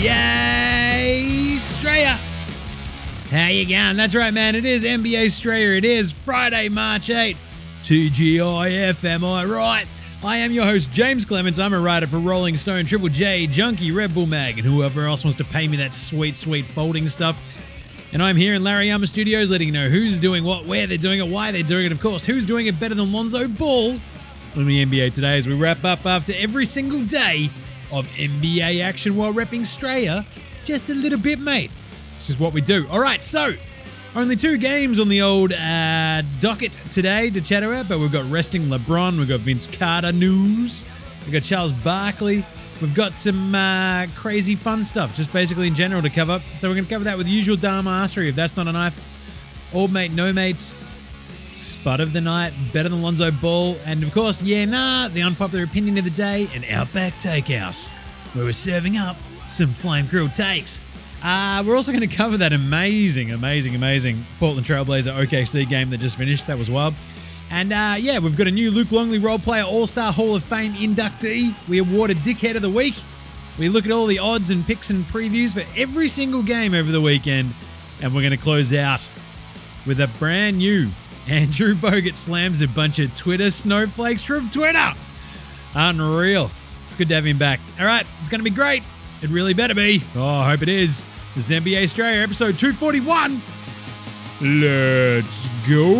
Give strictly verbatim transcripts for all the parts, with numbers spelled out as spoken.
B A Australia. How you going? That's right, man. It is N B A Australia. It is Friday, March eighth. T G I F, am I right? I am your host, James Clements. I'm a writer for Rolling Stone, Triple J, Junkie, Red Bull Mag, and whoever else wants to pay me that sweet, sweet folding stuff. And I'm here in Larryama Studios letting you know who's doing what, where they're doing it, why they're doing it, of course, who's doing it better than Lonzo Ball in the N B A today as we wrap up after every single day of N B A action while repping Australia just a little bit, mate. Which is what we do. All right, so only two games on the old uh, docket today to chat about, but we've got resting LeBron, we've got Vince Carter news, we've got Charles Barkley, we've got some uh, crazy fun stuff, just basically in general to cover. So we're going to cover that with the usual Dharmassery, if that's not a knife. Old mate, no mates, spud of the night, better than Lonzo Ball, and of course, yeah, nah, the unpopular opinion of the day, and Outback Takehouse, where we're serving up some flame grilled takes. Uh, we're also going to cover that amazing, amazing, amazing Portland Trailblazer O K C game that just finished. That was wild. And uh, yeah, we've got a new Luke Longley Role Player All-Star Hall of Fame inductee. We awarded Dickhead of the Week. We look at all the odds and picks and previews for every single game over the weekend. And we're going to close out with a brand new Andrew Bogut slams a bunch of Twitter snowflakes from Twitter. Unreal. It's good to have him back. All right, it's going to be great. It really better be. Oh, I hope it is. This is N B A Australia, episode two forty-one. Let's go.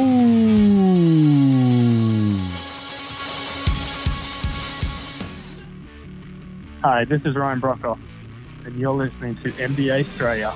Hi, this is Ryan Brockhoff, and you're listening to N B A Australia.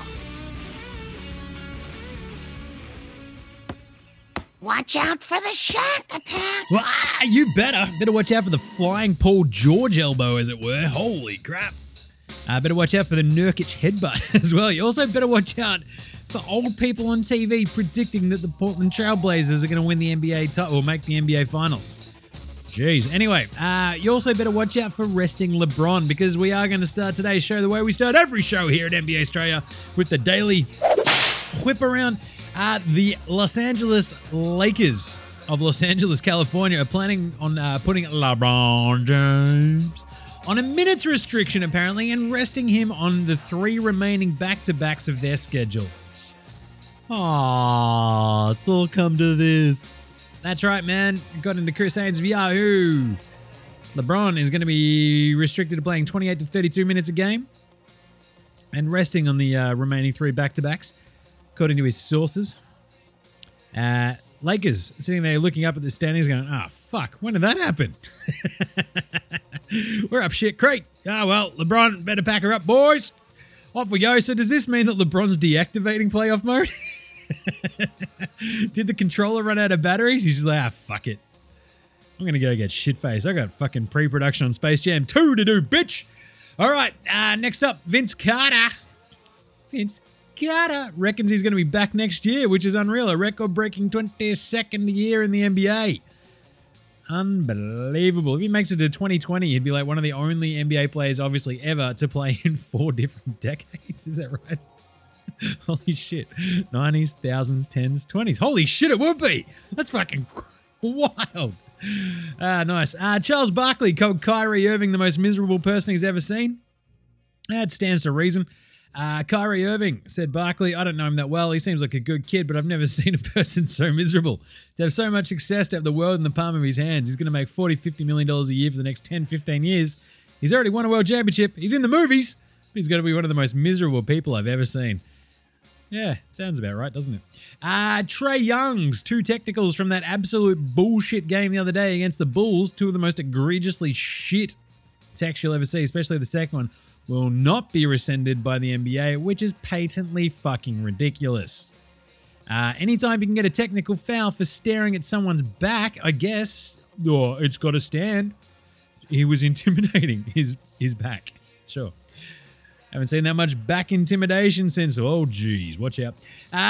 Watch out for the Shaq attack. Ah, you better. Better watch out for the flying Paul George elbow, as it were. Holy crap. Uh, better watch out for the Nurkic headbutt as well. You also better watch out for old people on T V predicting that the Portland Trailblazers are going to win the N B A title or make the N B A Finals. Jeez. Anyway, uh, you also better watch out for resting LeBron, because we are going to start today's show the way we start every show here at N B A Australia, with the daily whip around. Uh, the Los Angeles Lakers of Los Angeles, California are planning on uh, putting LeBron James on a minutes restriction, apparently, and resting him on the three remaining back-to-backs of their schedule. Aww, it's all come to this. That's right, man. Got into Chris Haynes of Yahoo. LeBron is going to be restricted to playing twenty-eight to thirty-two minutes a game and resting on the uh, remaining three back-to-backs, according to his sources. Uh, Lakers sitting there looking up at the standings going, ah, oh, fuck, when did that happen? We're up shit creek. Ah, oh, well, LeBron better pack her up, boys. Off we go. So does this mean that LeBron's deactivating playoff mode? Did the controller run out of batteries? He's just like, ah, fuck it. I'm going to go get shit-faced. I got fucking pre-production on Space Jam two to do, bitch. All right, uh, next up, Vince Carter. Vince Carter reckons he's going to be back next year, which is unreal. A record-breaking twenty-second year in the N B A. Unbelievable. If he makes it to twenty twenty, he'd be like one of the only N B A players, obviously, ever to play in four different decades. Is that right? Holy shit. nineties, thousands, tens, twenties. Holy shit, it would be. That's fucking wild. Ah, nice. Uh, Charles Barkley called Kyrie Irving the most miserable person he's ever seen. That stands to reason. Uh, Kyrie Irving said, Barkley, I don't know him that well. He seems like a good kid, but I've never seen a person so miserable. To have so much success, to have the world in the palm of his hands. He's going to make forty, fifty million dollars a year for the next ten, fifteen years. He's already won a world championship. He's in the movies, but he's going to be one of the most miserable people I've ever seen. Yeah, sounds about right, doesn't it? Uh, Trae Young's two technicals from that absolute bullshit game the other day against the Bulls, two of the most egregiously shit techs you'll ever see, especially the second one, will not be rescinded by the N B A, which is patently fucking ridiculous. Uh, anytime you can get a technical foul for staring at someone's back, I guess, oh, it's got to stand. He was intimidating his his back. Sure. Haven't seen that much back intimidation since, oh, geez, watch out.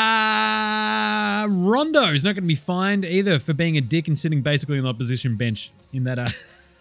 Uh, Rondo's not going to be fined either for being a dick and sitting basically on the opposition bench in that uh,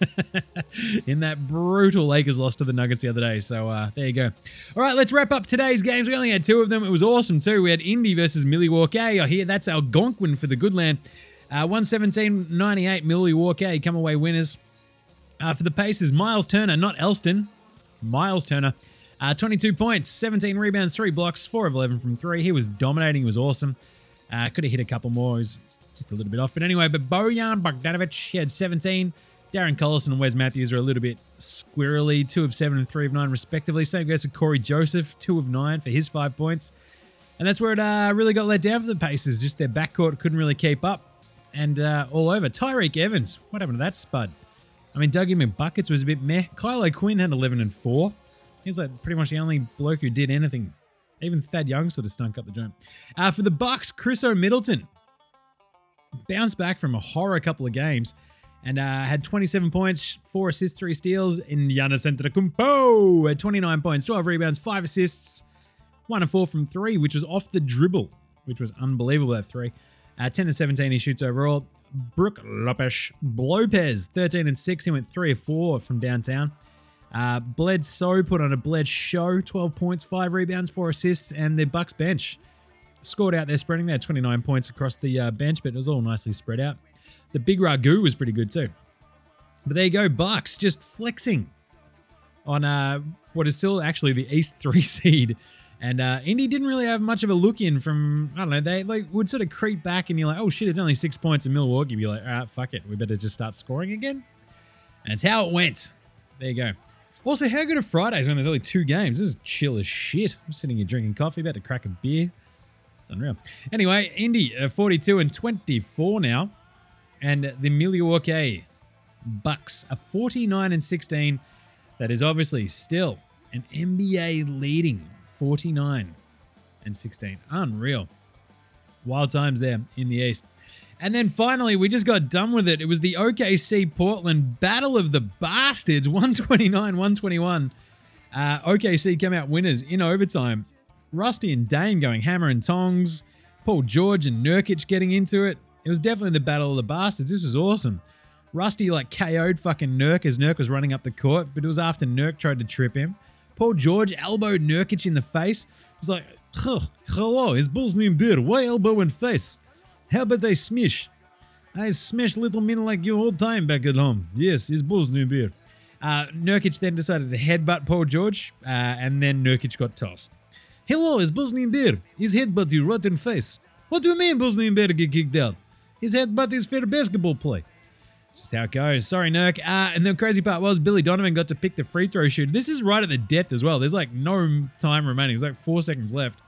in that brutal Lakers loss to the Nuggets the other day. So uh, there you go. All right, let's wrap up today's games. We only had two of them. It was awesome too. We had Indy versus Milwaukee. I hear that's Algonquin for the good land. Uh, one seventeen ninety-eight Milwaukee come away winners. Uh, for the Pacers, Miles Turner, not Elston. Miles Turner. Uh, twenty-two points, seventeen rebounds, three blocks, four of eleven from three. He was dominating. He was awesome. Uh, could have hit a couple more. He was just a little bit off. But anyway, but Bojan Bogdanovic, he had seventeen. Darren Collison and Wes Matthews are a little bit squirrely. Two of seven and three of nine, respectively. Same goes to Corey Joseph, two of nine for his five points. And that's where it uh, really got let down for the Pacers. Just their backcourt couldn't really keep up. And uh, all over. Tyreek Evans, what happened to that spud? I mean, Dougie McBuckets was a bit meh. Kylo Quinn had eleven and four. He was like pretty much the only bloke who did anything. Even Thad Young sort of stunk up the joint. Uh, for the Bucks, Chris O'Middleton bounced back from a horror couple of games and uh, had twenty-seven points, four assists, three steals. In Giannis Antetokounmpo had twenty-nine points, twelve rebounds, five assists, one and four from three, which was off the dribble, which was unbelievable, that three. Uh, ten and seventeen he shoots overall. Brook Lopez, Lopez, thirteen and six. He went three or four from downtown. Uh, Bledsoe put on a Bled show, twelve points, five rebounds, four assists, and the Bucks bench scored out there spreading. They had twenty-nine points across the uh, bench, but it was all nicely spread out. The Big Ragu was pretty good too. But there you go, Bucks just flexing on uh, what is still actually the East three seed. And uh, Indy didn't really have much of a look in from, I don't know, they like would sort of creep back and you're like, oh shit, it's only six points in Milwaukee. You'd be like, all right, fuck it. We better just start scoring again. And it's how it went. There you go. Also, how good are Fridays when there's only two games? This is chill as shit. I'm sitting here drinking coffee, about to crack a beer. It's unreal. Anyway, Indy, uh, forty-two and twenty-four now. And the Milwaukee Bucks are forty-nine and sixteen. That is obviously still an N B A leading forty-nine and sixteen. Unreal. Wild times there in the East. And then finally, we just got done with it. It was the O K C Portland Battle of the Bastards, one twenty-nine one twenty-one. Uh, O K C come out winners in overtime. Rusty and Dame going hammer and tongs. Paul George and Nurkic getting into it. It was definitely the Battle of the Bastards. This was awesome. Rusty like K O'd fucking Nurk as Nurk was running up the court, but it was after Nurk tried to trip him. Paul George elbowed Nurkic in the face. He was like, hello, his Bulls named beer. Why elbow in face? How about they smish? I smash little men like you all time back at home. Yes, his Bulls named beer. Uh, Nurkic then decided to headbutt Paul George, uh, and then Nurkic got tossed. Hello, his Bulls named beer. His headbutt you right in face. What do you mean Bulls named beer get kicked out? His headbutt is fair basketball play. Just how it goes. Sorry, Nurk. Uh, and the crazy part was Billy Donovan got to pick the free throw shooter. This is right at the death as well. There's like no time remaining. There's like four seconds left.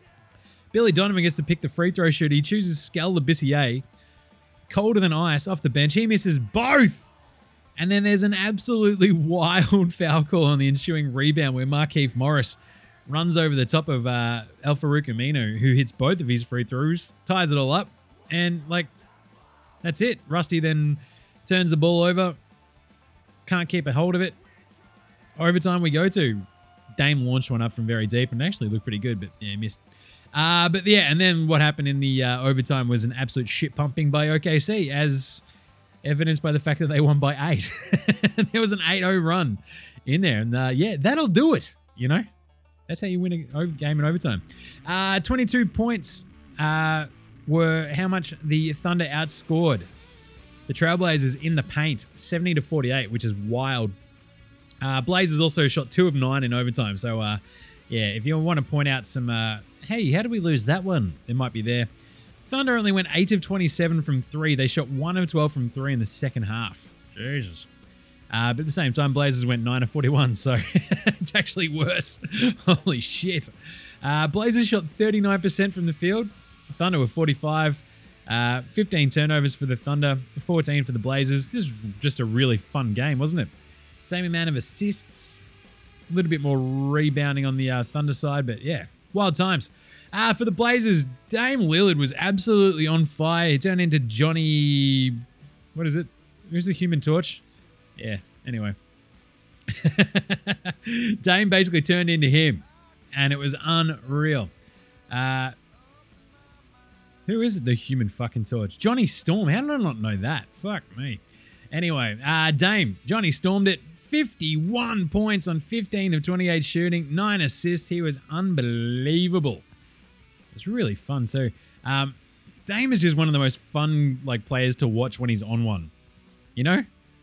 Billy Donovan gets to pick the free throw shooter. He chooses Skal Labissiere, colder than ice, off the bench. He misses both. And then there's an absolutely wild foul call on the ensuing rebound where Markieff Morris runs over the top of uh, Al-Farouq Aminu, who hits both of his free throws, ties it all up, and like, that's it. Rusty then turns the ball over, can't keep a hold of it. Overtime we go to. Dame launched one up from very deep and actually looked pretty good, but yeah, he missed. Uh, but yeah, and then what happened in the uh, overtime was an absolute shit pumping by O K C, as evidenced by the fact that they won by eight. There was an eight oh run in there, and uh, yeah, that'll do it, you know? That's how you win a game in overtime. Uh, twenty-two points uh, were how much the Thunder outscored the Trailblazers in the paint, seventy to forty-eight, which is wild. Uh, Blazers also shot two of nine in overtime. So, uh, yeah, if you want to point out some, uh, hey, how did we lose that one? It might be there. Thunder only went eight of twenty-seven from three. They shot one of twelve from three in the second half. Jesus. Uh, but at the same time, Blazers went nine of forty-one, so it's actually worse. Holy shit. Uh, Blazers shot thirty-nine percent from the field. Thunder were forty-five. Uh, fifteen turnovers for the Thunder, fourteen for the Blazers. This was just a really fun game, wasn't it? Same amount of assists. A little bit more rebounding on the uh, Thunder side, but yeah, wild times. Uh, for the Blazers, Dame Lillard was absolutely on fire. He turned into Johnny... What is it? Who's the Human Torch? Yeah, anyway. Dame basically turned into him, and it was unreal. Uh, who is it, the Human fucking Torch? Johnny Storm. How did I not know that? Fuck me. Anyway, uh, Dame. Johnny stormed it. fifty-one points on fifteen of twenty-eight shooting. nine assists. He was unbelievable. It was really fun too. Um, Dame is just one of the most fun like players to watch when he's on one. You know?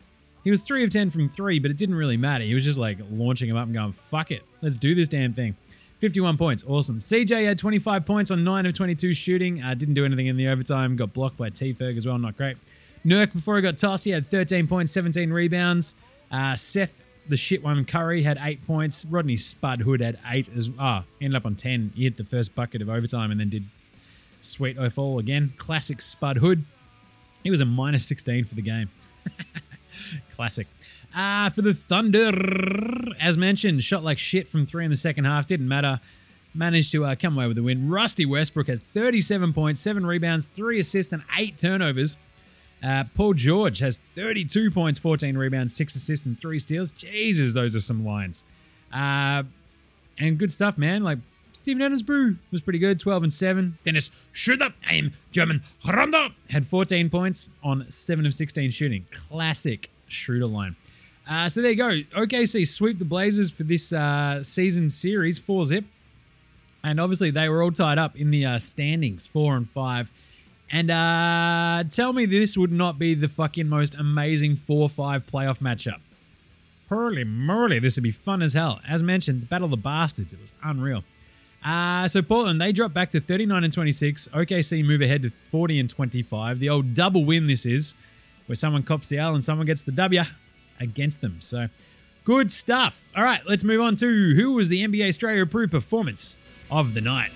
He was three of ten from three, but it didn't really matter. He was just like launching him up and going, fuck it. Let's do this damn thing. fifty-one points. Awesome. C J had twenty-five points on nine of twenty-two shooting. Uh, didn't do anything in the overtime. Got blocked by T-Ferg as well. Not great. Nurk, before he got tossed, he had thirteen points, seventeen rebounds. Uh, Seth, the shit one, Curry, had eight points. Rodney Spud Hood had eight as well. Ah, ended up on ten. He hit the first bucket of overtime and then did sweet oh all again. Classic Spud Hood. He was a minus sixteen for the game. Classic. Uh, for the Thunder, as mentioned, shot like shit from three in the second half. Didn't matter. Managed to uh, come away with the win. Rusty Westbrook has thirty-seven points, seven rebounds, three assists, and eight turnovers. Uh, Paul George has thirty-two points, fourteen rebounds, six assists, and three steals. Jesus, those are some lines. Uh, and good stuff, man. Like, Steven Adams Brew was pretty good, twelve and seven. Dennis Schröder, I am German Ronda, had fourteen points on seven of sixteen shooting. Classic Schröder line. Uh, so there you go. O K C sweep the Blazers for this uh, season series, four zip. And obviously they were all tied up in the uh, standings, four and five. And uh, tell me this would not be the fucking most amazing four five playoff matchup. Holy moly, this would be fun as hell. As mentioned, the Battle of the Bastards, it was unreal. Uh, so Portland, they drop back to thirty-nine and twenty-six. O K C move ahead to forty and twenty-five. The old double win this is, where someone cops the L and someone gets the W against them. So good stuff. All right, let's move on to who was the N B A Australia approved performance of the night.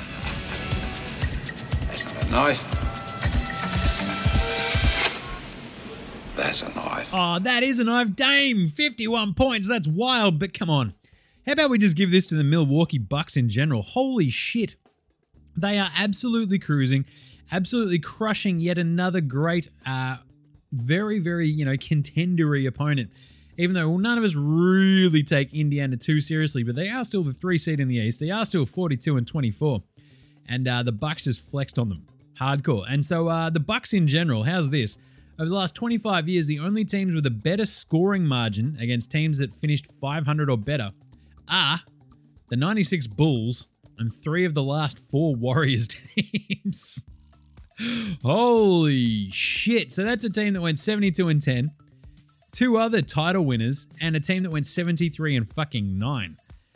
That's not a knife. That's a knife. Oh, that is a knife. Dame, fifty-one points. That's wild, but come on. How about we just give this to the Milwaukee Bucks in general? Holy shit. They are absolutely cruising, absolutely crushing yet another great, uh, very, very, you know, contendery opponent. Even though well, none of us really take Indiana too seriously, but they are still the three seed in the East. They are still forty-two and twenty-four. And uh, the Bucks just flexed on them. Hardcore. And so uh, the Bucks in general, how's this? Over the last twenty-five years, the only teams with a better scoring margin against teams that finished five hundred or better are the ninety-six Bulls and three of the last four Warriors teams. Holy shit. So that's a team that went seventy-two and ten, two other title winners, and a team that went seventy-three and fucking nine.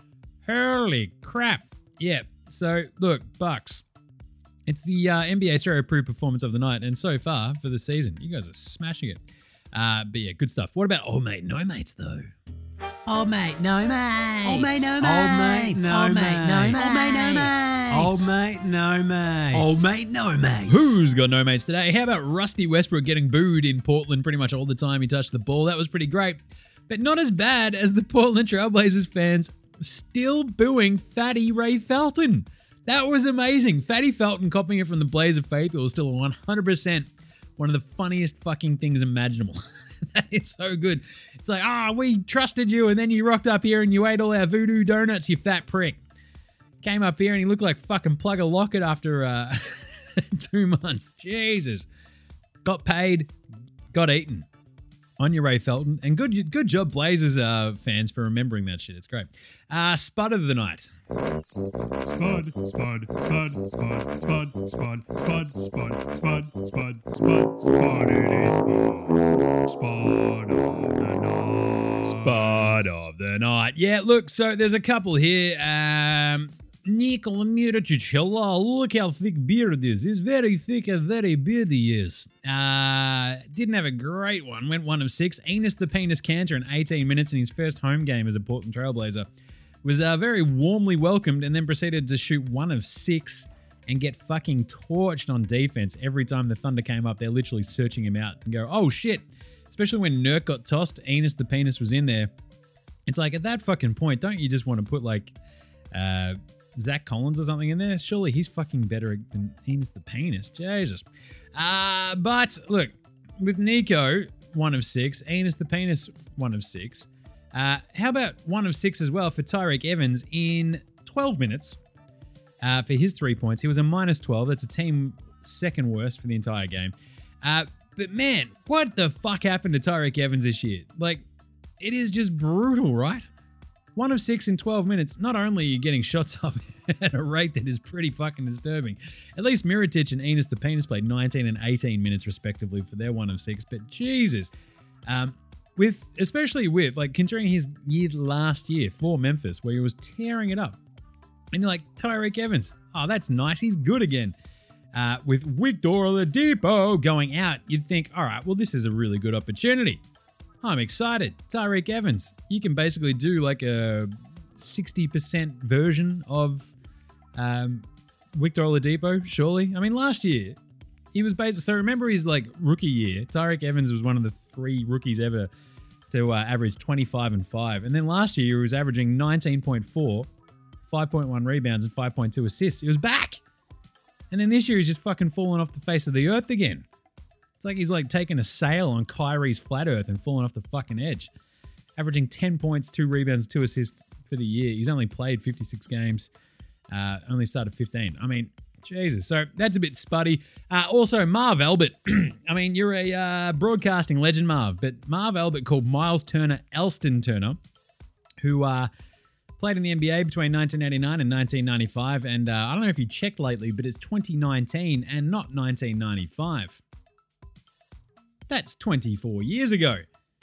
Holy crap. Yeah. So look, Bucks. It's the uh, N B A Australia approved performance of the night, and so far for the season, you guys are smashing it. Uh, but yeah, good stuff. What about old mate, no mates though? Old mate, no mates. Old mate, no Old mate, mates. no Old mates. mate, no Old mate, no mates. Old mate, no mates. Old mate, no mates. Who's got no mates today? How about Rusty Westbrook getting booed in Portland pretty much all the time he touched the ball? That was pretty great. But not as bad as the Portland Trailblazers fans still booing Fatty Ray Felton. That was amazing. Fatty Felton copying it from the Blazer faithful was still one hundred percent one of the funniest fucking things imaginable. That is so good. It's like, ah, oh, we trusted you and then you rocked up here and you ate all our voodoo donuts, you fat prick. Came up here and he looked like fucking Plugger Lockett after uh, two months. Jesus. Got paid, got eaten. On your Ray Felton. And good good job, Blazers uh, fans, for remembering that shit. It's great. Uh, Spud of the night. Spud, Spud, Spud, Spud, Spud, Spud, Spud, Spud, Spud, Spud, Spud, Spud, Spud, it is Spud. Spud of the night. Spud of the night. Yeah, look, so there's a couple here. Um, Nikola Mirotic, hello, look how thick beard is. He's very thick and very beardy is. Uh, didn't have a great one. Went one of six. Enos the Penis Cantor in eighteen minutes in his first home game as a Portland Trailblazer. Was uh, very warmly welcomed and then proceeded to shoot one of six and get fucking torched on defense. Every time the Thunder came up, they're literally searching him out and go, oh shit. Especially when Nurk got tossed, Enos the Penis was in there. It's like, at that fucking point, don't you just want to put like uh, Zach Collins or something in there? Surely he's fucking better than Enos the Penis. Jesus. Uh, but look, with Nico, one of six, Enos the Penis, one of six. Uh, how about one of six as well for Tyreke Evans in twelve minutes uh, for his three points. He was a minus twelve. That's a team second worst for the entire game. Uh, but man, what the fuck happened to Tyreke Evans this year? Like, it is just brutal, right? One of six in twelve minutes. Not only are you getting shots up at a rate that is pretty fucking disturbing. At least Mirotic and Enos the Penis played nineteen and eighteen minutes respectively for their one of six. But Jesus. Um, with especially with like considering his year last year for Memphis where he was tearing it up. And you're like, Tyreek Evans, oh, that's nice. He's good again. Uh, with Victor Oladipo going out, you'd think, all right, well, this is a really good opportunity. I'm excited. Tyreek Evans, you can basically do like a sixty percent version of um, Victor Oladipo, surely. I mean, last year, he was basically, so remember his like rookie year, Tyreek Evans was one of the three rookies ever to uh, average twenty-five and five. And then last year, he was averaging nineteen point four, five point one rebounds, and five point two assists. He was back. And then this year, he's just fucking falling off the face of the earth again. It's like he's like taking a sail on Kyrie's flat earth and falling off the fucking edge. Averaging ten points, two rebounds, two assists for the year. He's only played fifty-six games, uh, only started fifteen. I mean, Jesus. So that's a bit spuddy. Uh, also, Marv Albert. I mean, you're a uh, broadcasting legend, Marv, but Marv Albert called Miles Turner Elston Turner, who uh, played in the N B A between nineteen eighty-nine and nineteen ninety-five. And uh, I don't know if you checked lately, but it's twenty nineteen and not nineteen ninety-five. That's twenty-four years ago.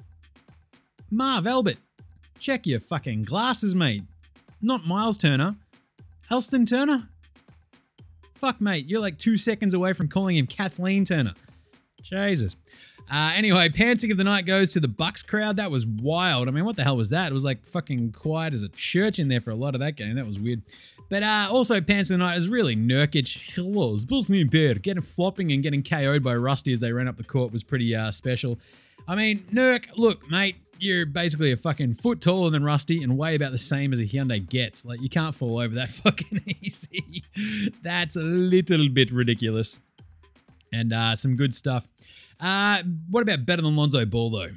Marv Albert, check your fucking glasses, mate. Not Miles Turner. Elston Turner? Fuck, mate, you're like two seconds away from calling him Kathleen Turner. Jesus. Uh, anyway, Pantsing of the Night goes to the Bucks crowd. That was wild. I mean, what the hell was that? It was like fucking quiet as a church in there for a lot of that game. That was weird. But uh, also, Pants of the Night is really Nurkic. Hello, Bulls new beard. Getting flopping and getting K O'd by Rusty as they ran up the court was pretty uh, special. I mean, Nurk, look, mate, you're basically a fucking foot taller than Rusty and way about the same as a Hyundai gets. Like, you can't fall over that fucking easy. That's a little bit ridiculous. And uh, some good stuff. Uh, what about better than Lonzo Ball, though?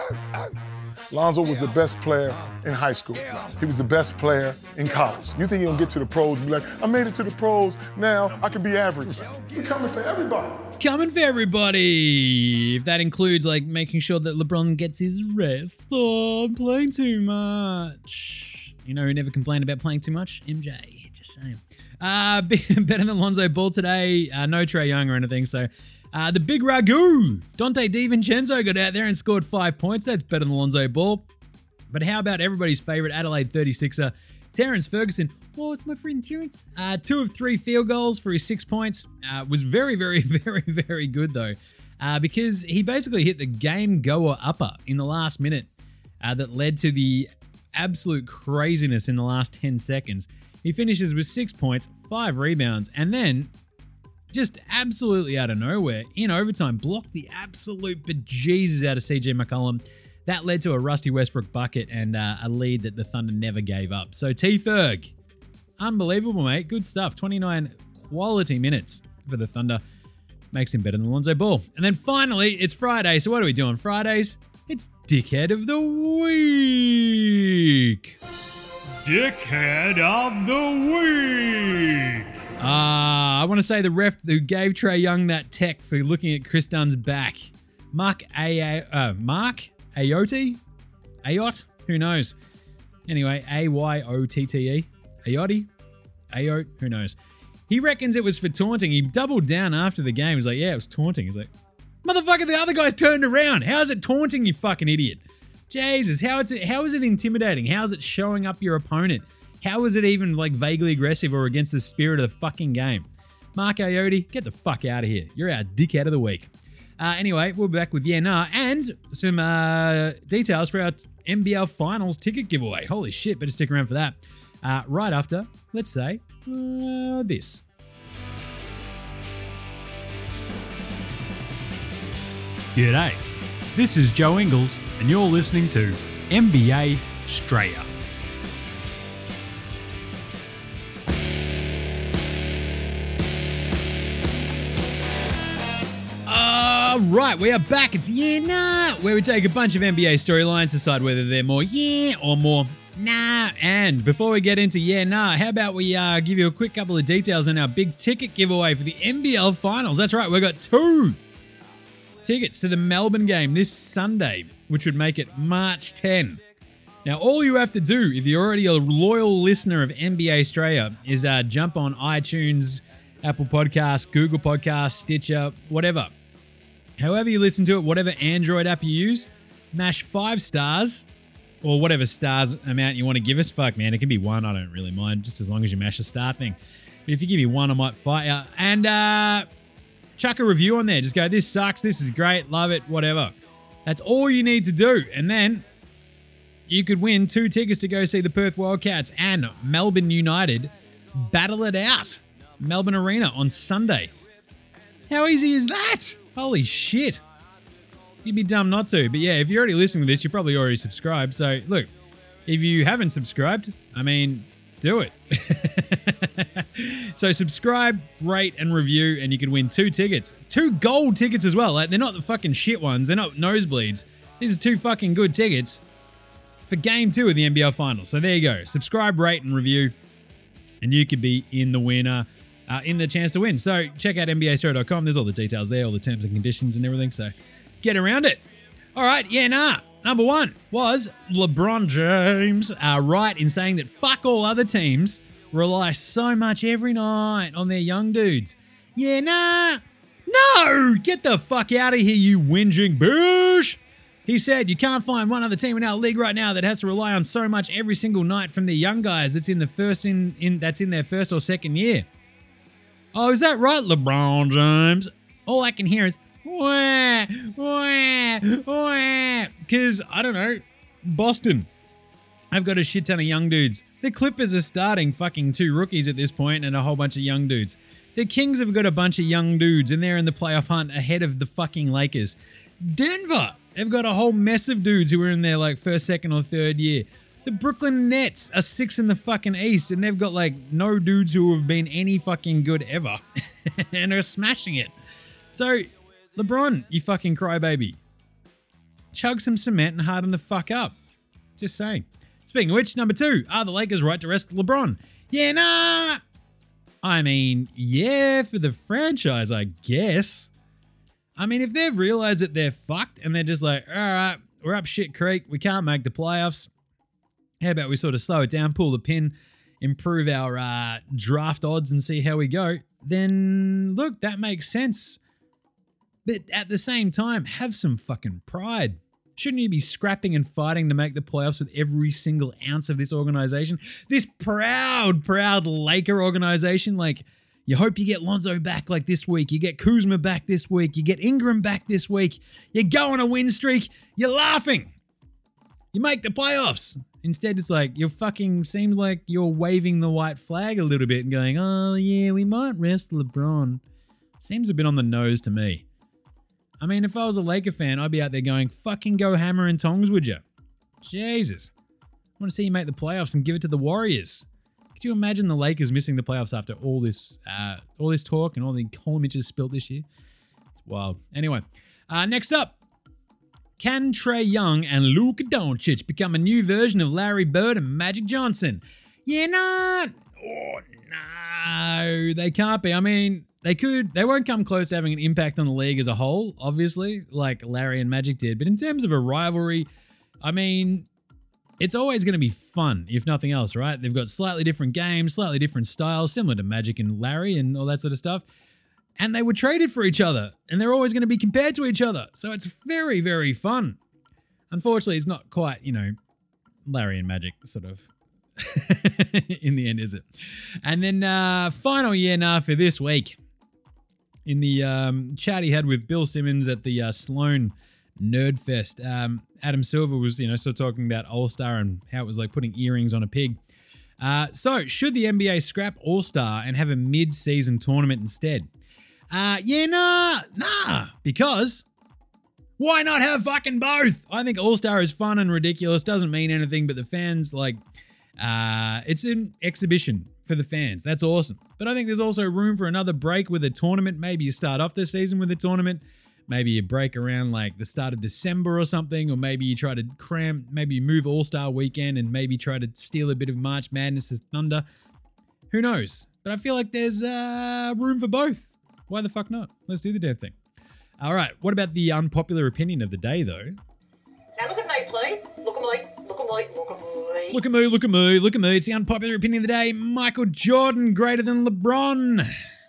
Lonzo was the best player in high school. He was the best player in college. You think he'll get to the pros and be like, I made it to the pros, now I can be average. We're coming for everybody. Coming for everybody. If that includes, like, making sure that LeBron gets his rest. Oh, I'm playing too much. You know who never complained about playing too much? M J. Just saying. Uh, better than Lonzo Ball today. Uh, no Trae Young or anything, so... Uh, the big ragu, Dante DiVincenzo got out there and scored five points. That's better than Lonzo Ball. But how about everybody's favorite Adelaide thirty-sixer, Terrence Ferguson? Well, it's my friend Terrence. Uh, two of three field goals for his six points. Uh, was very, very, very, very good, though. Uh, because he basically hit the game-goer upper in the last minute uh, that led to the absolute craziness in the last ten seconds. He finishes with six points, five rebounds, and then... just absolutely out of nowhere, in overtime, blocked the absolute bejesus out of C J McCollum. That led to a Rusty Westbrook bucket and uh, a lead that the Thunder never gave up. So T-Ferg, unbelievable, mate. Good stuff. twenty-nine quality minutes for the Thunder. Makes him better than Lonzo Ball. And then finally, it's Friday. So what are we doing Fridays? It's Dickhead of the Week. Dickhead of the Week. Uh, I want to say the ref who gave Trae Young that tech for looking at Chris Dunn's back. Mark A. Uh, Mark Ayotte? Ayot? Who knows? Anyway, A Y O T T E. Ayotte? Ayot? Who knows? He reckons it was for taunting. He doubled down after the game. He's like, yeah, it was taunting. He's like, motherfucker, the other guy's turned around. How is it taunting, you fucking idiot? Jesus, how, it's, how is it intimidating? How is it showing up your opponent? How is it even like vaguely aggressive or against the spirit of the fucking game? Mark Ayotte, get the fuck out of here. You're our dickhead of the week. Uh, anyway, we'll be back with Yeah Nah and some uh, details for our N B L Finals ticket giveaway. Holy shit, better stick around for that. Uh, right after, let's say, uh, this. G'day. This is Joe Ingles, and you're listening to N B A Straight Up. Right, we are back. It's Yeah Nah, where we take a bunch of N B A storylines, decide whether they're more yeah or more nah. And before we get into Yeah Nah, how about we uh, give you a quick couple of details on our big ticket giveaway for the N B L Finals. That's right, we've got two tickets to the Melbourne game this Sunday, which would make it March tenth. Now, all you have to do, if you're already a loyal listener of N B A Australia, is uh, jump on iTunes, Apple Podcasts, Google Podcasts, Stitcher, whatever. However you listen to it, whatever Android app you use, mash five stars or whatever stars amount you want to give us. Fuck, man, it can be one. I don't really mind, just as long as you mash a star thing. But if you give me one, I might fight you. And uh, chuck a review on there. Just go, this sucks, this is great, love it, whatever. That's all you need to do. And then you could win two tickets to go see the Perth Wildcats and Melbourne United battle it out. Melbourne Arena on Sunday. How easy is that? Holy shit. You'd be dumb not to. But yeah, if you're already listening to this, you're probably already subscribed. So look, if you haven't subscribed, I mean, do it. So subscribe, rate, and review, and you can win two tickets. Two gold tickets as well. Like, they're not the fucking shit ones. They're not nosebleeds. These are two fucking good tickets for game two of the N B L Finals. So there you go. Subscribe, rate, and review, and you could be in the winner, uh, in the chance to win. So check out N B A Story dot com. There's all the details there, all the terms and conditions and everything. So get around it. All right, yeah, nah. Number one was LeBron James. Uh, right in saying that fuck all other teams rely so much every night on their young dudes. Yeah, nah. No! Get the fuck out of here, you whinging bitch! He said, you can't find one other team in our league right now that has to rely on so much every single night from the young guys that's in the first in, in that's in their first or second year. Oh, is that right, LeBron James? All I can hear is wah, wah, wah. Because, I don't know, Boston. I've got a shit ton of young dudes. The Clippers are starting fucking two rookies at this point and a whole bunch of young dudes. The Kings have got a bunch of young dudes and they're in the playoff hunt ahead of the fucking Lakers. Denver, they've got a whole mess of dudes who are in their like first, second, or third year. The Brooklyn Nets are sixth in the fucking East and they've got like no dudes who have been any fucking good ever and are smashing it. So, LeBron, you fucking crybaby, chug some cement and harden the fuck up. Just saying. Speaking of which, number two, are the Lakers right to rest LeBron? Yeah, nah. I mean, yeah, for the franchise, I guess. I mean, if they've realized that they're fucked and they're just like, all right, we're up shit creek, we can't make the playoffs. How about we sort of slow it down, pull the pin, improve our uh, draft odds and see how we go? Then, look, that makes sense. But at the same time, have some fucking pride. Shouldn't you be scrapping and fighting to make the playoffs with every single ounce of this organization? This proud, proud Laker organization. Like, you hope you get Lonzo back like this week. You get Kuzma back this week. You get Ingram back this week. You go on a win streak. You're laughing. You make the playoffs. Instead, it's like, you fucking seems like you're waving the white flag a little bit and going, oh, yeah, we might rest LeBron. Seems a bit on the nose to me. I mean, if I was a Laker fan, I'd be out there going, fucking go hammer and tongs, would you? Jesus. I want to see you make the playoffs and give it to the Warriors. Could you imagine the Lakers missing the playoffs after all this uh, all this talk and all the column inches spilt this year? It's wild. Anyway, uh, next up. Can Trae Young and Luka Doncic become a new version of Larry Bird and Magic Johnson? Yeah, nah. Oh, no. They can't be. I mean, they could. They won't come close to having an impact on the league as a whole, obviously, like Larry and Magic did. But in terms of a rivalry, I mean, it's always going to be fun, if nothing else, right? They've got slightly different games, slightly different styles, similar to Magic and Larry and all that sort of stuff. And they were traded for each other, and they're always going to be compared to each other. So it's very, very fun. Unfortunately, it's not quite, you know, Larry and Magic sort of in the end, is it? And then uh, final year now for this week. In the um, chat he had with Bill Simmons at the uh, Sloan Nerd Fest, um, Adam Silver was, you know, sort of talking about All-Star and how it was like putting earrings on a pig. Uh, so, should the N B A scrap All-Star and have a mid-season tournament instead? Uh, yeah, nah, nah, because why not have fucking both? I think All-Star is fun and ridiculous, doesn't mean anything, but the fans, like, uh, it's an exhibition for the fans. That's awesome. But I think there's also room for another break with a tournament. Maybe you start off the season with a tournament. Maybe you break around like the start of December or something, or maybe you try to cram, maybe you move All-Star weekend and maybe try to steal a bit of March Madness's thunder. Who knows? But I feel like there's uh, room for both. Why the fuck not? Let's do the damn thing. All right. What about the unpopular opinion of the day, though? Now look at me, please. Look at me. Look at me. Look at me. Look at me. Look at me. Look at me. It's the unpopular opinion of the day. Michael Jordan greater than LeBron.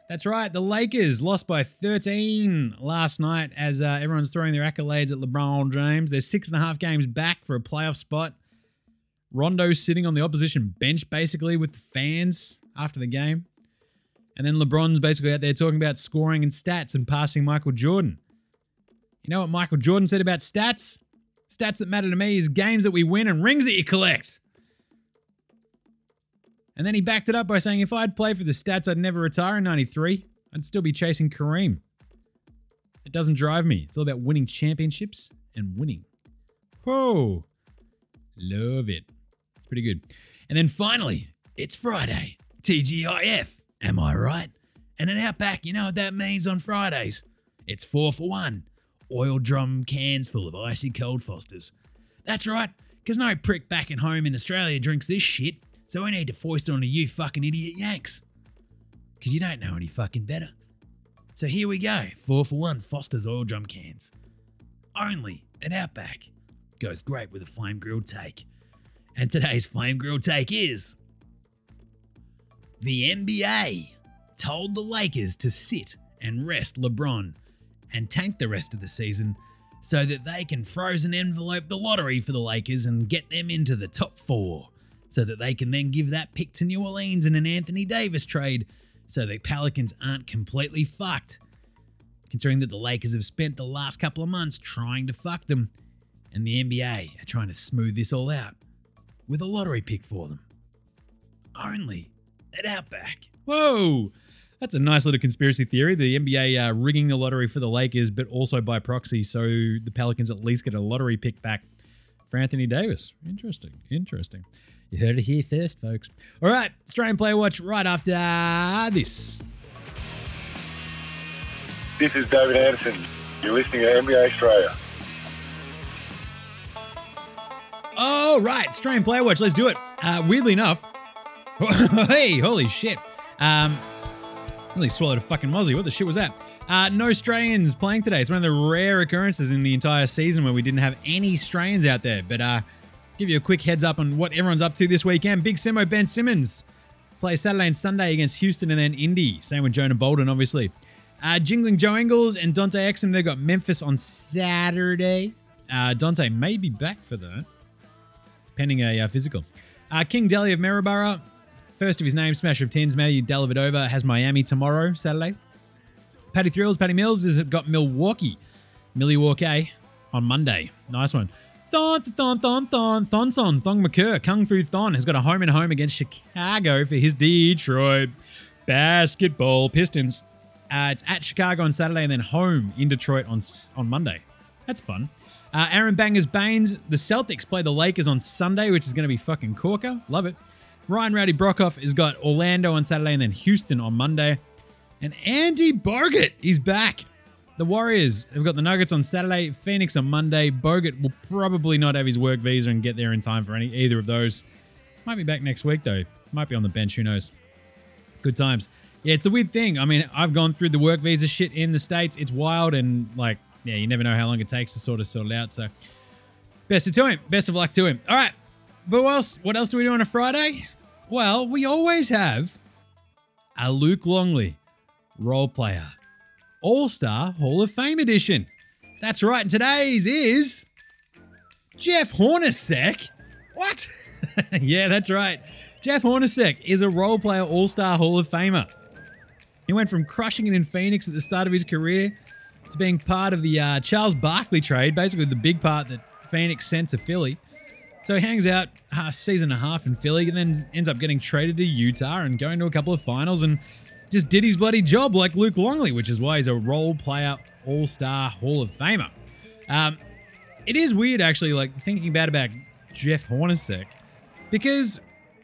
That's right. The Lakers lost by thirteen last night as uh, everyone's throwing their accolades at LeBron James. They're six and a half games back for a playoff spot. Rondo's sitting on the opposition bench basically with the fans after the game. And then LeBron's basically out there talking about scoring and stats and passing Michael Jordan. You know what Michael Jordan said about stats? Stats that matter to me is games that we win and rings that you collect. And then he backed it up by saying, if I'd play for the stats, I'd never retire in ninety-three. I'd still be chasing Kareem. It doesn't drive me. It's all about winning championships and winning. Whoa. Love it. It's pretty good. And then finally, it's Friday. T G I F. Am I right? And an Outback, you know what that means on Fridays. It's four for one. Oil drum cans full of icy cold Fosters. That's right, because no prick back at home in Australia drinks this shit. So we need to foist it onto you fucking idiot Yanks. Because you don't know any fucking better. So here we go. Four for one Foster's oil drum cans. Only at Outback. Goes great with a flame grilled take. And today's flame grilled take is... The N B A told the Lakers to sit and rest LeBron and tank the rest of the season so that they can frozen envelope the lottery for the Lakers and get them into the top four. So that they can then give that pick to New Orleans in an Anthony Davis trade so the Pelicans aren't completely fucked. Considering that the Lakers have spent the last couple of months trying to fuck them, and the N B A are trying to smooth this all out with a lottery pick for them. Only at Outback. Whoa! That's a nice little conspiracy theory. The N B A uh, rigging the lottery for the Lakers, but also by proxy, so the Pelicans at least get a lottery pick back for Anthony Davis. Interesting. Interesting. You heard it here first, folks. All right, Australian Player Watch right after this. This is David Anderson. You're listening to N B A Australia. All right, Australian Player Watch. Let's do it. Uh, weirdly enough, hey, holy shit. Um, really swallowed a fucking mozzie. What the shit was that? Uh, no Australians playing today. It's one of the rare occurrences in the entire season where we didn't have any Australians out there. But uh, give you a quick heads up on what everyone's up to this weekend. Big Simo Ben Simmons plays Saturday and Sunday against Houston and then Indy. Same with Jonah Bolden, obviously. Uh, Jingling Joe Ingles and Dante Exum, they've got Memphis on Saturday. Uh, Dante may be back for that, pending a uh, physical. Uh, King Deli of Maryborough, first of his name, Smasher of Tins, Matthew Dellavedova, has Miami tomorrow, Saturday. Paddy Thrills, Paddy Mills has got Milwaukee. Milwaukee on Monday. Nice one. Thon, Thon, Thon, Thon, Thon, Son, Thong McCurr, Kung Fu Thon has got a home and home against Chicago for his Detroit basketball Pistons. Uh, it's at Chicago on Saturday and then home in Detroit on on Monday. That's fun. Uh, Aaron Bangers Baines, the Celtics play the Lakers on Sunday, which is going to be fucking corker. Love it. Ryan Rowdy Brockhoff has got Orlando on Saturday and then Houston on Monday. And Andy Bogut is back. The Warriors have got the Nuggets on Saturday, Phoenix on Monday. Bogut will probably not have his work visa and get there in time for any either of those. Might be back next week, though. Might be on the bench, who knows. Good times. Yeah, it's a weird thing. I mean, I've gone through the work visa shit in the States. It's wild and, like, yeah, you never know how long it takes to sort of sort it out. So, best of to him. Best of luck to him. All right. But what else, what else do we do on a Friday? Well, we always have a Luke Longley role player. All-Star Hall of Fame edition. That's right. And today's is Jeff Hornacek. What? Yeah, that's right. Jeff Hornacek is a role player All-Star Hall of Famer. He went from crushing it in Phoenix at the start of his career to being part of the uh, Charles Barkley trade, basically the big part that Phoenix sent to Philly. So he hangs out a season and a half in Philly and then ends up getting traded to Utah and going to a couple of finals and just did his bloody job like Luke Longley, which is why he's a role player All-Star Hall of Famer. Um, it is weird, actually, like thinking about about Jeff Hornacek, because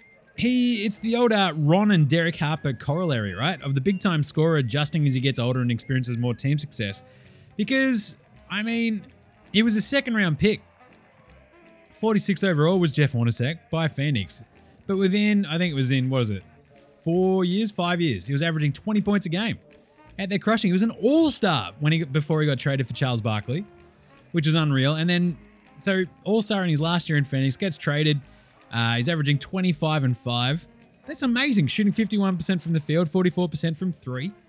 he it's the old uh, Ron and Derek Harper corollary, right? Of the big-time scorer adjusting as he gets older and experiences more team success. Because, I mean, he was a second-round pick. forty-sixth overall was Jeff Hornacek by Phoenix. But within, I think it was in, what was it? Four years, five years. He was averaging twenty points a game. Out there crushing. He was an all-star when he before he got traded for Charles Barkley, which is unreal. And then, so all-star in his last year in Phoenix, gets traded. Uh, he's averaging twenty-five and five. That's amazing. Shooting fifty-one percent from the field, forty-four percent from three.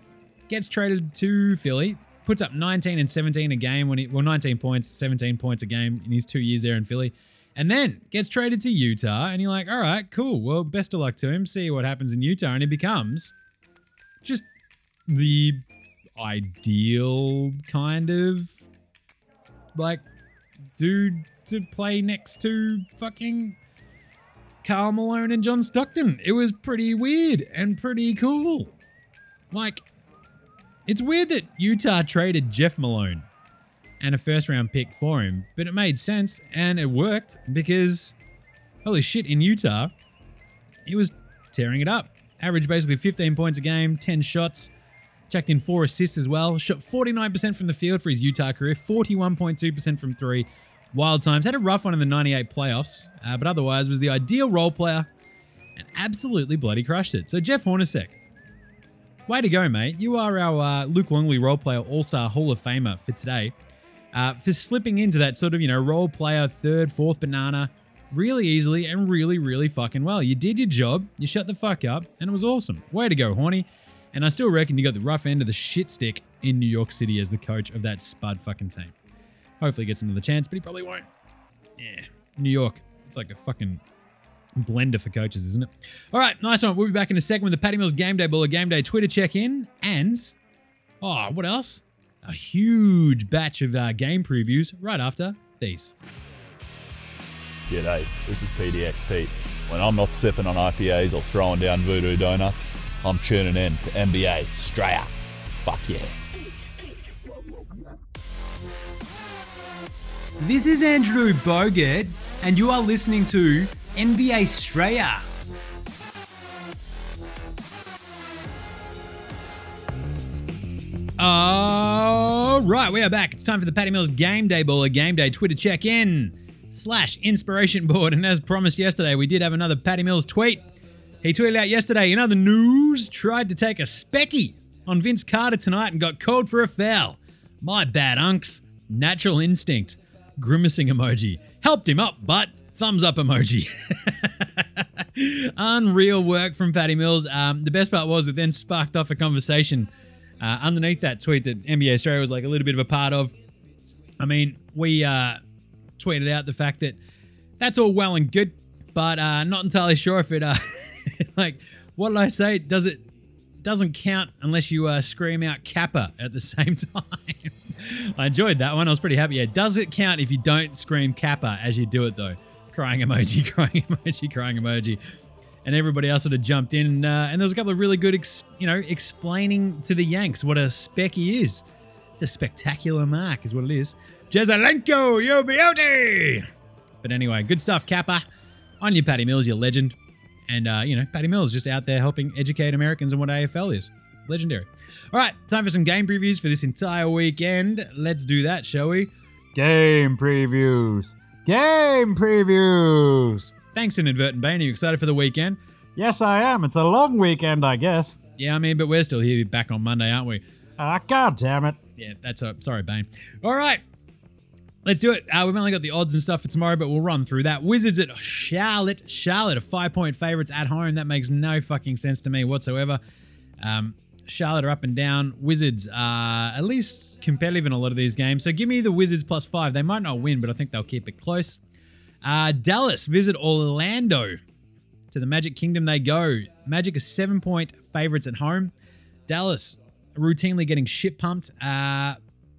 gets traded to Philly, puts up nineteen and seventeen a game when he, well, nineteen points, seventeen points a game in his two years there in Philly, and then gets traded to Utah. And you're like, all right, cool. Well, best of luck to him. See what happens in Utah. And he becomes just the ideal kind of like dude to play next to fucking Karl Malone and John Stockton. It was pretty weird and pretty cool. Like, it's weird that Utah traded Jeff Malone and a first round pick for him, but it made sense and it worked because, holy shit, in Utah, he was tearing it up. Averaged basically fifteen points a game, ten shots, checked in four assists as well, shot forty-nine percent from the field for his Utah career, forty-one point two percent from three. Wild times. Had a rough one in the ninety-eight playoffs, uh, but otherwise was the ideal role player and absolutely bloody crushed it. So Jeff Hornacek, way to go, mate. You are our uh, Luke Longley role player all-star Hall of Famer for today. Uh, for slipping into that sort of, you know, role player, third, fourth banana really easily and really, really fucking well. You did your job, you shut the fuck up, and it was awesome. Way to go, Horny. And I still reckon you got the rough end of the shit stick in New York City as the coach of that spud fucking team. Hopefully he gets another chance, but he probably won't. Yeah, New York. It's like a fucking blender for coaches, isn't it? All right, nice one. We'll be back in a second with the Patty Mills Game Day Baller Game Day Twitter check-in. And, oh, what else? A huge batch of uh, game previews right after these. G'day, this is P D X Pete. When I'm not sipping on I P As or throwing down voodoo donuts, I'm tuning in to N B A Australia. Fuck yeah. This is Andrew Bogut, and you are listening to N B A Australia. All right, we are back. It's time for the Patty Mills Game Day Baller Game Day Twitter check-in slash inspiration board. And as promised yesterday, we did have another Patty Mills tweet. He tweeted out yesterday, in other news, tried to take a specky on Vince Carter tonight and got called for a foul. My bad, unks. Natural instinct. Grimacing emoji. Helped him up, but thumbs up emoji. Unreal work from Patty Mills. Um, the best part was it then sparked off a conversation uh, underneath that tweet that N B A Australia was like a little bit of a part of. I mean, we uh, tweeted out the fact that that's all well and good, but uh, not entirely sure if it, uh, like, what did I say? Does it doesn't count unless you uh, scream out Kappa at the same time. I enjoyed that one. I was pretty happy. Yeah, does it count if you don't scream Kappa as you do it, though? Crying emoji, crying emoji, crying emoji. And everybody else sort of jumped in. And, uh, and there was a couple of really good, ex- you know, explaining to the Yanks what a specky is. It's a spectacular mark is what it is. Jezelenko, you beauty! But anyway, good stuff, Kappa. On you, Patty Mills, you legend. And, uh, you know, Patty Mills just out there helping educate Americans on what A F L is. Legendary. All right, time for some game previews for this entire weekend. Let's do that, shall we? Game previews. Game previews. Thanks, Inadvertent Bane. Are you excited for the weekend? Yes, I am. It's a long weekend, I guess. Yeah, I mean, but we're still here back on Monday, aren't we? Ah, uh, God damn it. Yeah, that's a, sorry, Bane. All right. Let's do it. Uh, we've only got the odds and stuff for tomorrow, but we'll run through that. Wizards at Charlotte. Charlotte are five-point favorites at home. That makes no fucking sense to me whatsoever. Um, Charlotte are up and down. Wizards are at least competitive in a lot of these games. So give me the Wizards plus five. They might not win, but I think they'll keep it close. Uh, Dallas visit Orlando. To the Magic Kingdom they go. Magic are seven-point favorites at home. Dallas routinely getting shit pumped. Uh...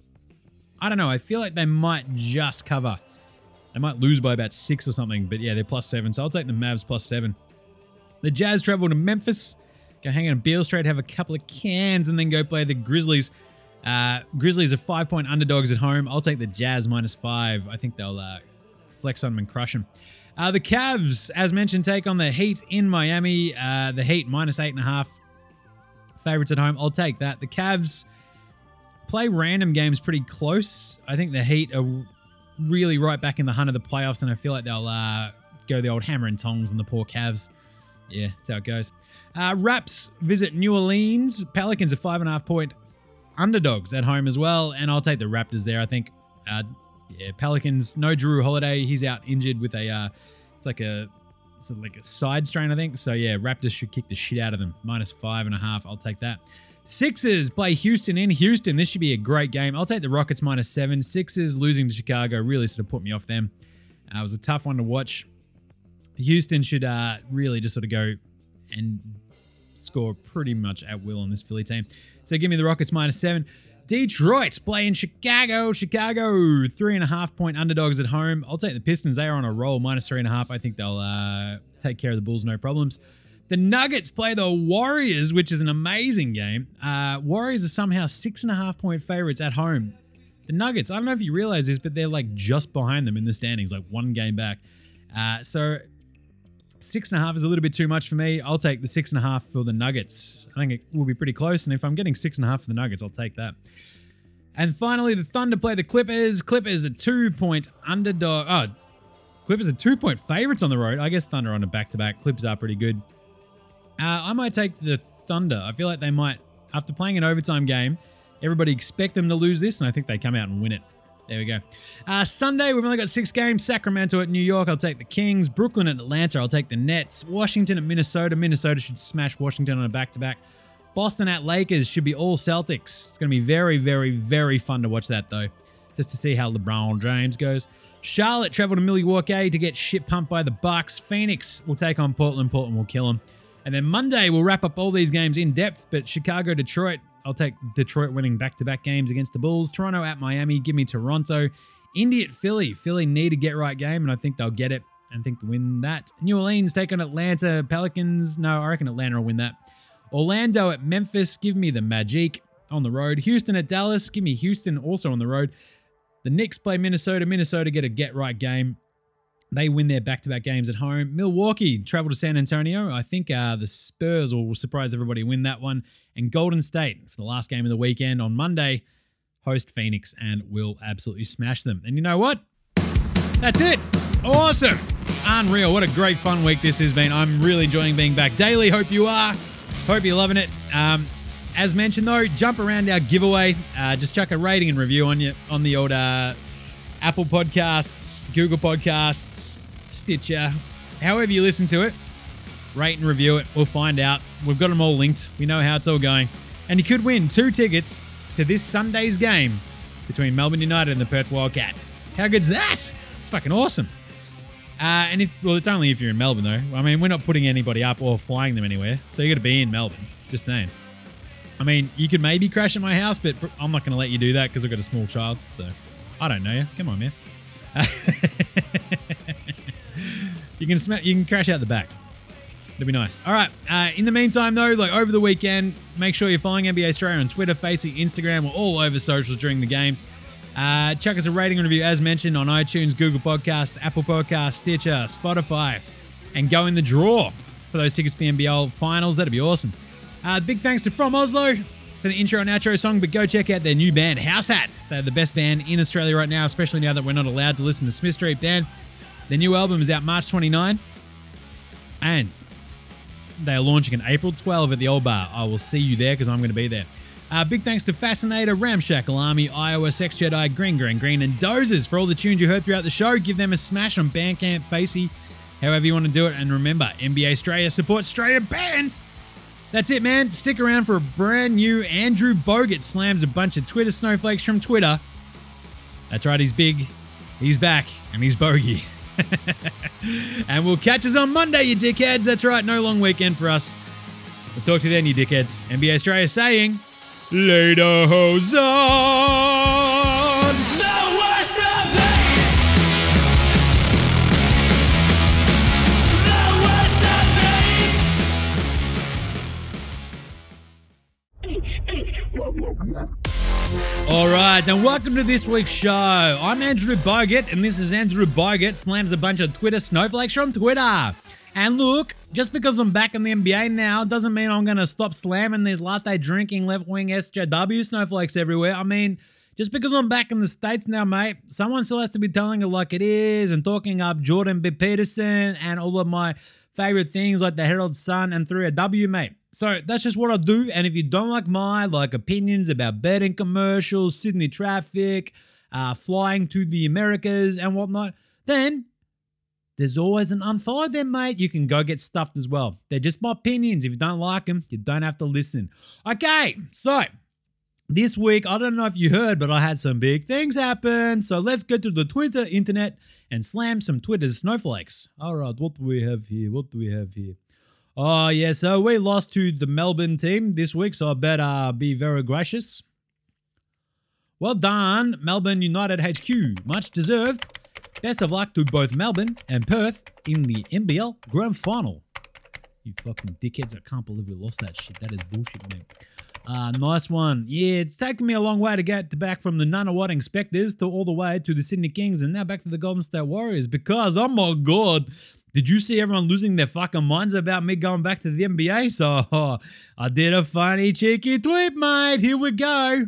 I don't know. I feel like they might just cover. They might lose by about six or something. But yeah, they're plus seven. So I'll take the Mavs plus seven. The Jazz travel to Memphis. Go hang out on Beale Street, have a couple of cans, and then go play the Grizzlies. Uh, Grizzlies are five-point underdogs at home. I'll take the Jazz minus five. I think they'll uh, flex on them and crush them. Uh, the Cavs, as mentioned, take on the Heat in Miami. Uh, the Heat minus eight and a half. Favorites at home. I'll take that. The Cavs play random games pretty close. I think the Heat are really right back in the hunt of the playoffs, and I feel like they'll uh, go the old hammer and tongs on the poor Cavs. Yeah, that's how it goes. Uh, Raps visit New Orleans. Pelicans are five and a half point underdogs at home as well, and I'll take the Raptors there. I think, uh, yeah, Pelicans. No Drew Holiday. He's out injured with a. Uh, it's like a. It's like a side strain, I think. So yeah, Raptors should kick the shit out of them. Minus five and a half. I'll take that. Sixers play Houston in Houston. This should be a great game. I'll take the Rockets minus seven. Sixers losing to Chicago really sort of put me off them. Uh, it was a tough one to watch. Houston should uh, really just sort of go and score pretty much at will on this Philly team. So give me the Rockets minus seven. Detroit playing Chicago. Chicago, three and a half point underdogs at home. I'll take the Pistons. They are on a roll, minus three and a half. I think they'll uh, take care of the Bulls, no problems. The Nuggets play the Warriors, which is an amazing game. Uh, Warriors are somehow six and a half point favorites at home. The Nuggets, I don't know if you realize this, but they're like just behind them in the standings, like one game back. Uh, so six and a half is a little bit too much for me. I'll take the six and a half for the Nuggets. I think it will be pretty close. And if I'm getting six and a half for the Nuggets, I'll take that. And finally, the Thunder play the Clippers. Clippers are two point underdog. Oh, Clippers are two point favorites on the road. I guess Thunder on a back-to-back. Clippers are pretty good. Uh, I might take the Thunder. I feel like they might, after playing an overtime game, everybody expect them to lose this, and I think they come out and win it. There we go. Uh, Sunday, we've only got six games. Sacramento at New York, I'll take the Kings. Brooklyn at Atlanta, I'll take the Nets. Washington at Minnesota. Minnesota should smash Washington on a back-to-back. Boston at Lakers should be all Celtics. It's going to be very, very, very fun to watch that, though, just to see how LeBron James goes. Charlotte travel to Milwaukee to get shit pumped by the Bucks. Phoenix will take on Portland. Portland will kill them. And then Monday, we'll wrap up all these games in depth, but Chicago, Detroit, I'll take Detroit winning back-to-back games against the Bulls. Toronto at Miami, give me Toronto. Indy at Philly. Philly need a get-right game, and I think they'll get it. I think they'll win that. New Orleans take on Atlanta. Pelicans, no, I reckon Atlanta will win that. Orlando at Memphis, give me the Magic on the road. Houston at Dallas, give me Houston also on the road. The Knicks play Minnesota. Minnesota get a get-right game. They win their back-to-back games at home. Milwaukee travel to San Antonio. I think uh, the Spurs will surprise everybody, win that one. And Golden State, for the last game of the weekend on Monday, host Phoenix and will absolutely smash them. And you know what? That's it. Awesome. Unreal. What a great fun week this has been. I'm really enjoying being back daily. Hope you are. Hope you're loving it. Um, as mentioned, though, jump around our giveaway. Uh, just chuck a rating and review on you on the old uh, Apple Podcasts, Google Podcasts, Stitcher, however you listen to it. Rate and review it. We'll find out. We've got them all linked. We know how it's all going. And you could win two tickets to this Sunday's game between Melbourne United and the Perth Wildcats. How good's that? It's fucking awesome. Uh, and if, well, it's only if you're in Melbourne, though. I mean, we're not putting anybody up or flying them anywhere. So you got to be in Melbourne. Just saying. I mean, you could maybe crash at my house, but I'm not going to let you do that because I've got a small child. So I don't know you. Come on, man. You can sm- you can crash out the back. It'll be nice. All right. Uh, in the meantime, though, like over the weekend, make sure you're following N B A Australia on Twitter, Facebook, Instagram. We're all over socials during the games. Uh, chuck us a rating and review, as mentioned, on iTunes, Google Podcast, Apple Podcast, Stitcher, Spotify, and go in the draw for those tickets to the N B L Finals. That'd be awesome. Uh, big thanks to From Oslo for the intro and outro song, but go check out their new band, House Hats. They're the best band in Australia right now, especially now that we're not allowed to listen to Smith Street Band. Their new album is out March twenty-ninth, and they are launching on April twelfth at the Old Bar. I will see you there because I'm going to be there. Uh, big thanks to Fascinator, Ramshackle Army, Iowa, Sex Jedi, Green Green Green, and Dozers for all the tunes you heard throughout the show. Give them a smash on Bandcamp, Facey, however you want to do it. And remember, N B A Australia supports Australian bands. That's it, man. Stick around for a brand new Andrew Bogut slams a bunch of Twitter snowflakes from Twitter. That's right, he's big, he's back, and he's bogey. And we'll catch us on Monday, you dickheads. That's right, no long weekend for us. We'll talk to you then, you dickheads. N B A Australia saying, later, Hosan! The worst of days! The worst of days! All right, then welcome to this week's show. I'm Andrew Bogut, and this is Andrew Bogut slams a bunch of Twitter snowflakes from Twitter. And look, just because I'm back in the N B A now doesn't mean I'm going to stop slamming these latte drinking left-wing S J W snowflakes everywhere. I mean, just because I'm back in the States now, mate, someone still has to be telling it like it is and talking up Jordan B. Peterson and all of my favorite things like the Herald Sun and three A W, mate. So that's just what I do. And if you don't like my like opinions about betting commercials, Sydney traffic, uh, flying to the Americas and whatnot, then there's always an unfollow them, mate. You can go get stuffed as well. They're just my opinions. If you don't like them, you don't have to listen. Okay, so this week, I don't know if you heard, but I had some big things happen. So let's go to the Twitter internet and slam some Twitter snowflakes. All right, what do we have here? What do we have here? Oh, yeah, so we lost to the Melbourne team this week, so I better be very gracious. Well done, Melbourne United H Q. Much deserved. Best of luck to both Melbourne and Perth in the N B L Grand Final. You fucking dickheads, I can't believe we lost that shit. That is bullshit, man. Uh, nice one. Yeah, it's taken me a long way to get to back from the Nunawading Spectres to all the way to the Sydney Kings and now back to the Golden State Warriors because, oh my God, did you see everyone losing their fucking minds about me going back to the N B A? So oh, I did a funny, cheeky tweet, mate. Here we go.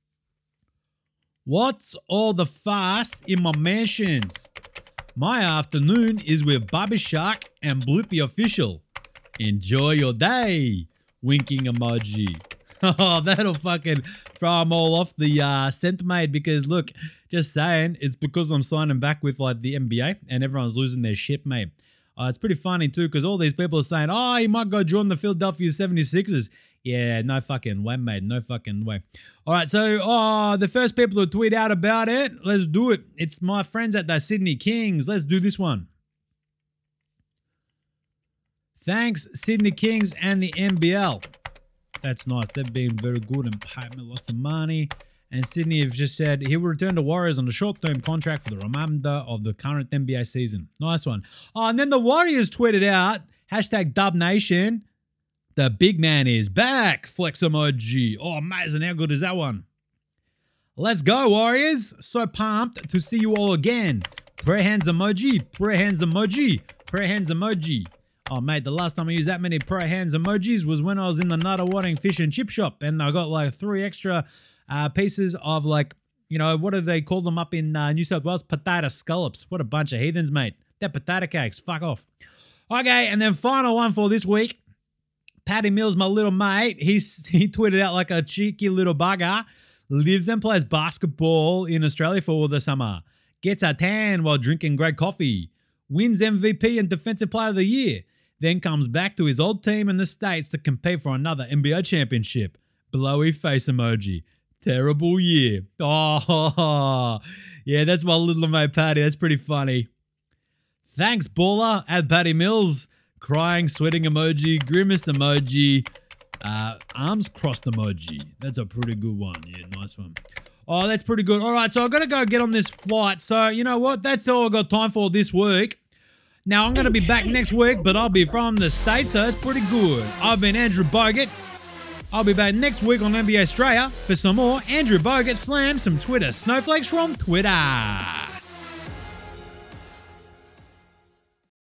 What's all the fuss in my mansions? My afternoon is with Bobby Shark and Blippi Official. Enjoy your day. Winking emoji. Oh, that'll fucking throw them all off the uh, scent, mate, because look, just saying, it's because I'm signing back with like the N B A and everyone's losing their shit, mate. Uh, it's pretty funny too because all these people are saying, oh, he might go join the Philadelphia seventy-sixers. Yeah, no fucking way, mate. No fucking way. All right, so oh, the first people to tweet out about it, let's do it. It's my friends at the Sydney Kings. Let's do this one. Thanks, Sydney Kings and the N B L. That's nice. They've been very good and paid me lots of money. And Sydney have just said he will return to Warriors on a short-term contract for the remainder of the current N B A season. Nice one. Oh, and then the Warriors tweeted out, hashtag Dub Nation. The big man is back. Flex emoji. Oh, amazing. How good is that one? Let's go, Warriors. So pumped to see you all again. Prayer hands emoji. Prayer hands emoji. Prayer hands emoji. Oh, mate, the last time I used that many prayer hands emojis was when I was in the Nunawading fish and chip shop. And I got like three extra uh, pieces of like, you know, what do they call them up in uh, New South Wales? Potato scallops. What a bunch of heathens, mate. They're potato cakes. Fuck off. Okay, and then final one for this week. Paddy Mills, my little mate, he's, he tweeted out like a cheeky little bugger, lives and plays basketball in Australia for all the summer, gets a tan while drinking great coffee, wins M V P and Defensive Player of the Year, then comes back to his old team in the States to compete for another N B A championship. Blowy face emoji. Terrible year. Oh, yeah, that's my little mate Paddy. That's pretty funny. Thanks, baller, at Paddy Mills. Crying, sweating emoji, grimace emoji, uh, arms crossed emoji. That's a pretty good one. Yeah, nice one. Oh, that's pretty good. All right, so I've got to go get on this flight. So, you know what? That's all I've got time for this week. Now, I'm going to be back next week, but I'll be from the States, so that's pretty good. I've been Andrew Bogut. I'll be back next week on N B A Australia for some more Andrew Bogut slams some Twitter snowflakes from Twitter.